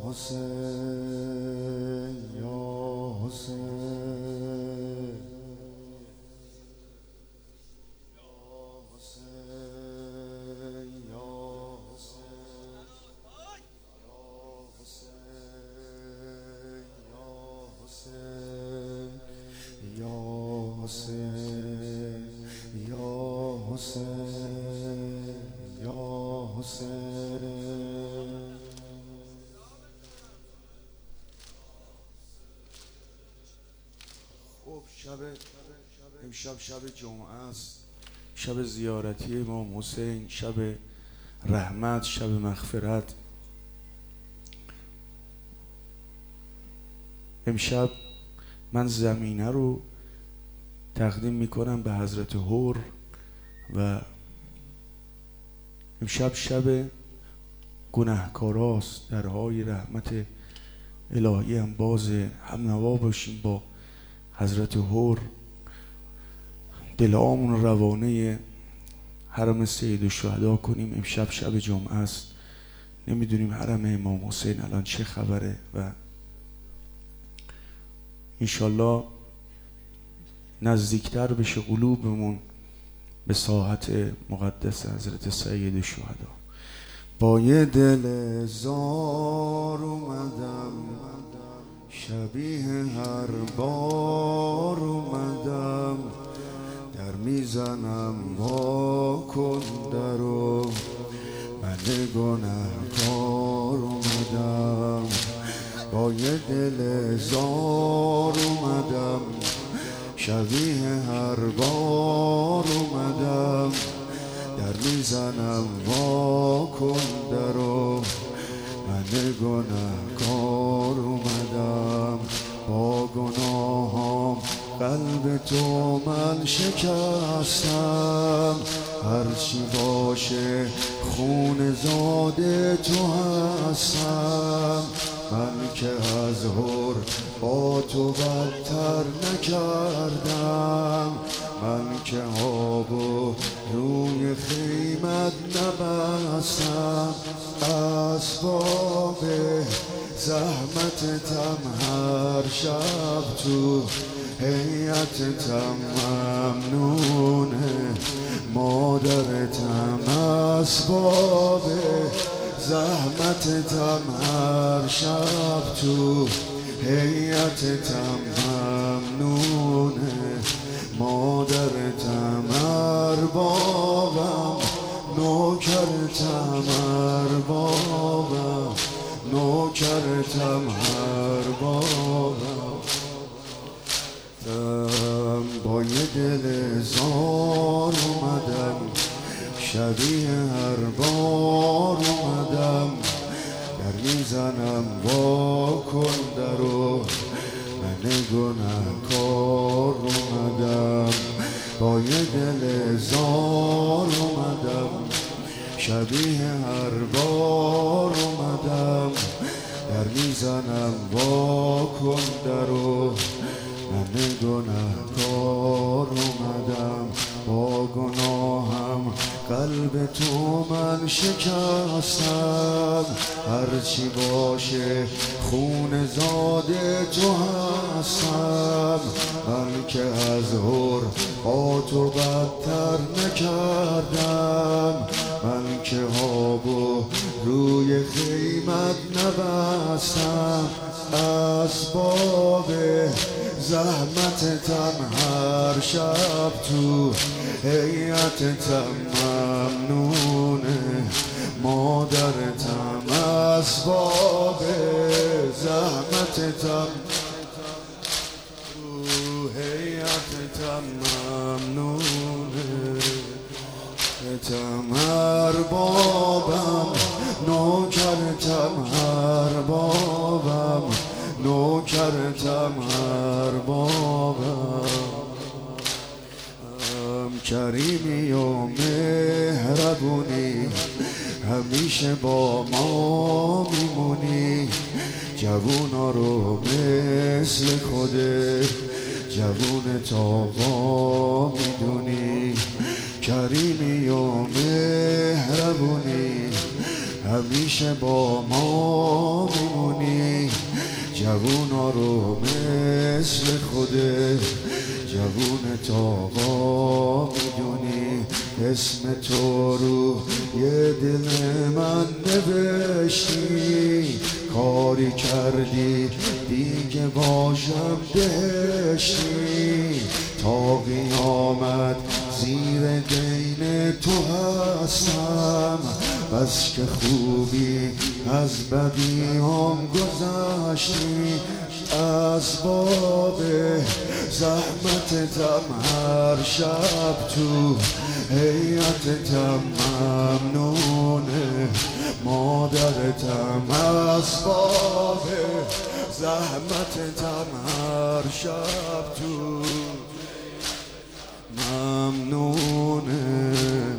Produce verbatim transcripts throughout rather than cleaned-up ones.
حسین یا حسین یا حسین یا حسین یا حسین یا حسین یا حسین یا حسین. خب شب امشب شب جمعه است، شب زیارتی امام حسین، شب رحمت، شب مغفرت. امشب من زمینه رو تقدیم میکنم به حضرت حور و امشب شب گناهکاراست. درهای رحمت الهی هم باز هم نوا باشیم با حضرت حور، دلامون روانه حرم سیدالشهدا کنیم. امشب شب جمعه است، نمیدونیم حرم امام حسین الان چه خبره و انشالله نزدیکتر بشه قلوبمون به ساحت مقدس حضرت سیدالشهدا. با یه دل زار اومدم، شبیه هر بار اومدم، در میزنم وا کن درو، من گنهکار اومدم. با یه دل زار اومدم، شبیه هر بار اومدم، در میزنم وا کن درو، من گنهکار اومدم. با گناهام قلب تو من شکستم، هرچی باشه خون زاده تو هستم. من که از حور با تو بدتر نکردم، من که آب و روی خیمت نبستم. اسباب زحمتتم هر شب تو هیئتتم ممنونه، مادرتم. اسباب زحمتتم هر شب تو هیئتتم ممنونه، مادرتم. اربابم نوکرتم، اربابم نوکرتم، اربابم. با یه دل زار اومدم، شبیه هر بار اومدم، در میزنم وا کن درو، من گنهکار اومدم. با یه دل زار اومدم، شبیه هر بار اومدم، در میزنم وا کن درو، من گنهکار اومدم. با گناهم قلب تو من شکستم، هرچی باشه خون زاده تو هستم. من که از حور با تو بدتر نکردم، من که آب و روی خیمت نبستم. اسباب زحمتتم هر شب تو هیئتتم ممنونه، مادرتم. اسباب زحمتتم تو هیئتتم ممنونه، تم. اربابم نوکرتم، اربابم نوکرتم، اربابم. کریمی و مهربونی همیشه با ما میمونی، جوونا رو مثل خودت جوون تابا میدونی. کریمی و مهربونی همیشه با ما میمونی، جوونا رو مثل خوده جوونت آقا میدونی اسم تو رو یه دل من نوشتی کاری کردی دیگه باشم بهشتی تا قیامت زیر دین تو هستم بس که خوبی از بدیام گذشتی اسباب زحمتتم هر شب تو هیئتتم ممنونه مادرتم اسباب زحمتتم هر شب تو ممنونه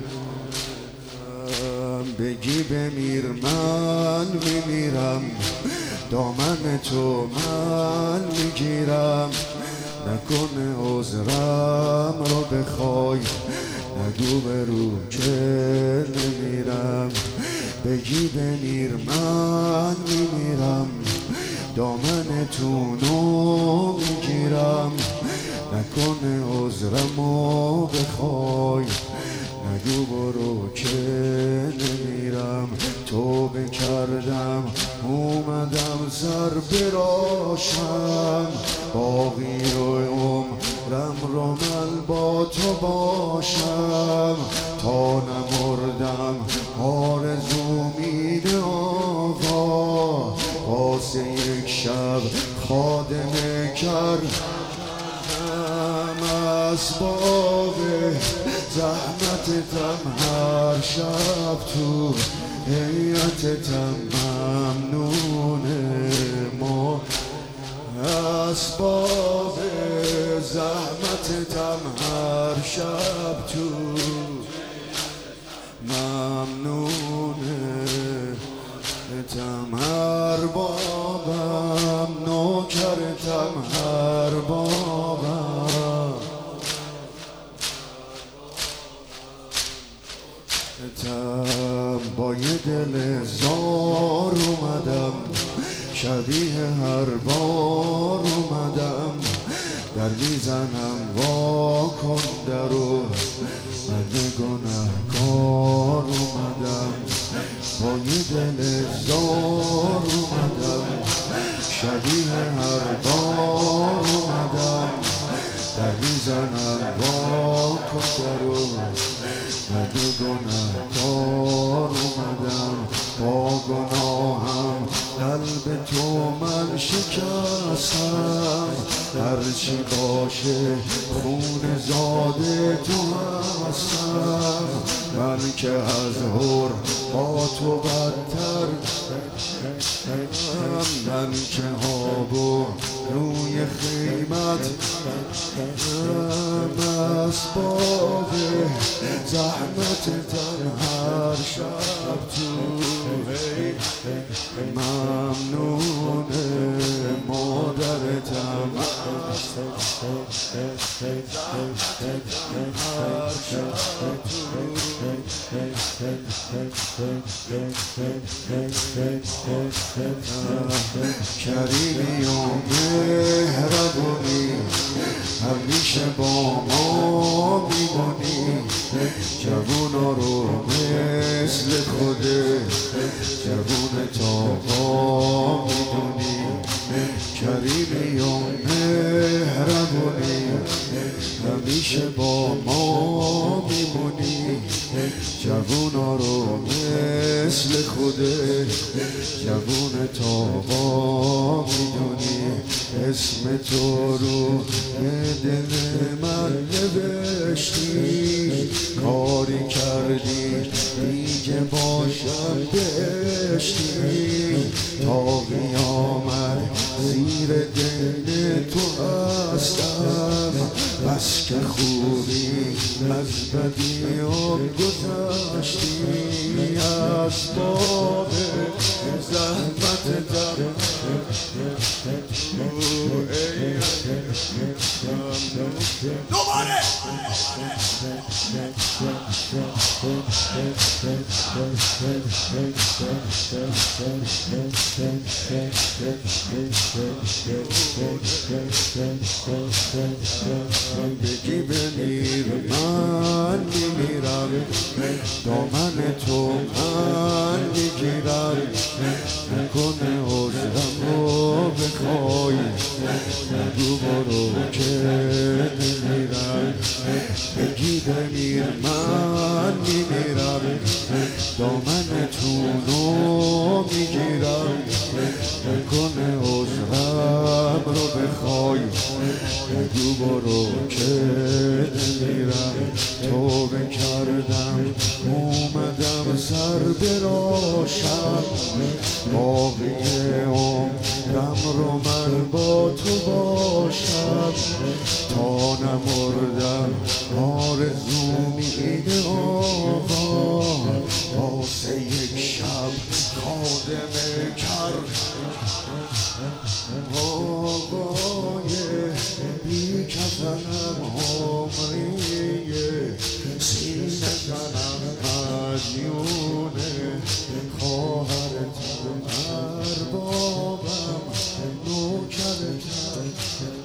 بگی بمیر من میمیرم دامن تو من میگیرم نکنه عذرم رو بخوای نگو به رو که نمیرم بگی بمیر من میمیرم دامن تو نو میگیرم نکنه عذرم رو بخوای نگو برو که نمیرم توبه کردم اومدم سر براشم باقی رو عمرم رو من با تو باشم تا نمردم آرزو میده آقا واسه یک شب خادمه کردم اسباب زحمتتم هر شب تو هیئتتم ممنونه ما اسباب زحمتتم هر شب تو ممنونه تم هر بابم نوکرتم هر بابم تم با یه دل زار اومدم شبیه هر بار اومدم در میزنم وا کن درو من گناهکار اومدم با یه دل زار اومدم شبیه هر بار اومدم در میزنم وا کن درو من گناهکار اومدم با گناهم قلب تو من شکستم هرچی باشه خون زاده تو هستم من که از هر با تو بدتر من که آبو روی خیمت اسباب زحمتتم هر شب تو ممنونه مادرتم هر شب کریمی و مهربونی همیشه با ما میمونی جوونا رو مثل خوده جوونت آقا میدونی کریمی و مهربونی همیشه با ما میمونی جوونا رو مثل خوده جوونت آقا میدونی اسم تو رو یه دل من نوشتی کاری کردی دیگه باشم بهشتی تا قیامت زیر دل تو هستم بس که خوبی از بدیام گذشتی اسباب زحمتتم دوباره بگی بمیر من میمیرم، دامن تو من میگیرم، نکنه عذرم رو بخوای، نگو برو که نمیرم. بگی بمیر من میمیرم، دامن تو رو میگیرم، نکنه عذرم رو بخوای، نگو برو که نمیرم. توبه کردم اومدم سر براشم، باقی عمرم رو من با تو باشم، تا نمردم آرزوم اینه آقا، واسه یک شب خادم کر آقای بی کفنم عمریه، سینه زنم مدیونه، خواهرتم اربابم نوکرتم.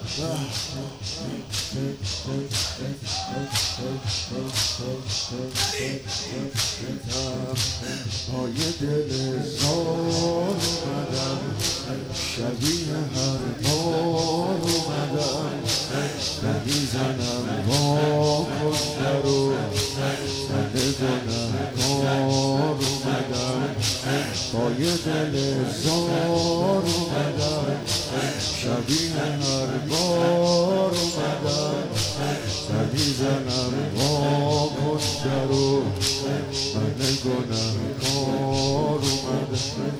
پای دل زار اومدم، شبیه هر بار اومدم، نمیزنم با کشته رو، زنه گنه‌کار اومدم، پای دل زار اومدم، شبیه هر بار اومدم، نمیزنم با کشته رو، زنه گنه‌کار اومدم.